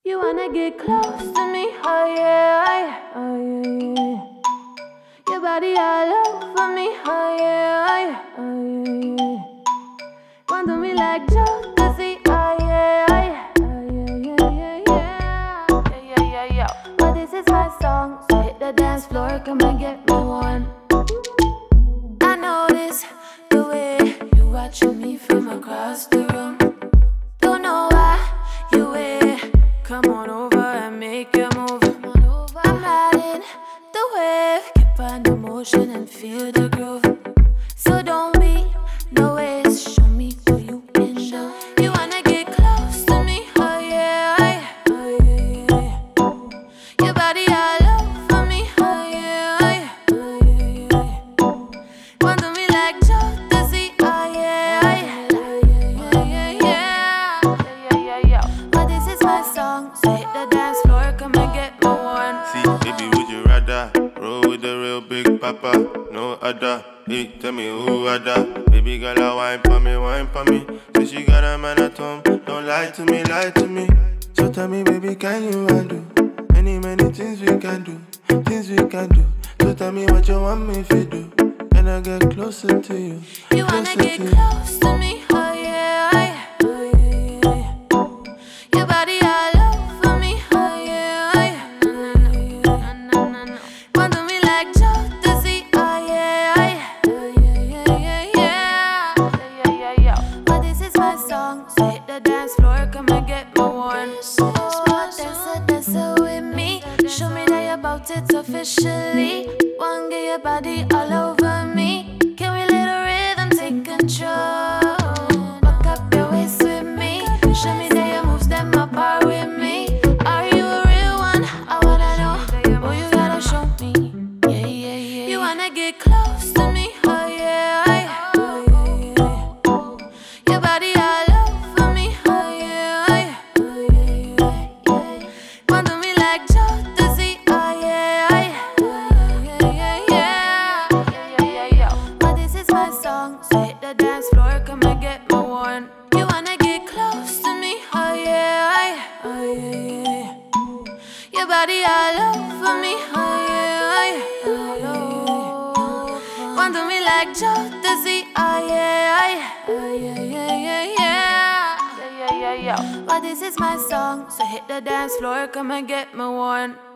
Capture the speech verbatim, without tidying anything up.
You wanna get close to me, oh yeah, oh yeah, oh yeah, yeah. Your body all over me, oh yeah, oh yeah, oh yeah, yeah. Want to me like Jodeci, oh yeah, oh yeah, oh yeah, yeah, yeah, yeah, yeah, yeah, yeah. But this is my song, so hit the dance floor, come and get me one. I notice the way you watching me from across the room. Don't know why you wait. Come on over and make your move. I'm riding the wave, keep on the motion and feel the groove. So don't be no ways, show me what you can do. You wanna get close to me, oh yeah, oh yeah, oh yeah, yeah. Your body all over me, oh yeah, oh yeah, oh yeah, yeah. Want to me like Jodeci, oh yeah, oh yeah, oh yeah, yeah, yeah, yeah, yeah, yeah. But this is my song, so hit the dance floor, come and get me one. See, baby, would you rather roll with the real big papa? No other. Hey, tell me who other. Baby girl, I wine for me, wine for me. Say she got a man at home. Don't lie to me, lie to me. So tell me, baby, can you undo? Many, many things we can do, things we can do. So tell me what you want me to do, and I get closer to you. You wanna get close to me, oh yeah, oh yeah, oh yeah, yeah. Your body all over me, oh yeah, oh yeah, oh yeah. Want to me like Jodeci, oh yeah, oh yeah, oh yeah, yeah, yeah, yeah, yeah, yeah. But this is my song, so hit the dance floor, come and get me one. Oh, dancer, dancer with me, show me that you're about it officially. Wanna get your body all over me. Can we let a rhythm take control? Back up your waist with me. Show me that your moves them apart with me. Are you a real one? I wanna know. Oh, you gotta show me. Yeah, yeah, yeah. You wanna get close to me? Oh yeah, oh yeah, oh yeah, yeah. Your body all over me. Oh yeah, oh yeah, oh yeah, yeah. Want to me like Jodeci. Oh yeah, oh yeah, oh yeah, yeah, yeah, yeah, yeah, yeah. But this is my song, so hit the dance floor, come and get me one. You wanna get close to me? Oh yeah, oh yeah, oh yeah, yeah. Your body all over me. Oh yeah, oh yeah, oh yeah. Want to me like Jodeci. Oh yeah, oh yeah, oh yeah, yeah, yeah, yeah, yeah, yeah, yeah, yeah. But this is my song, so hit the dance floor, come and get me one.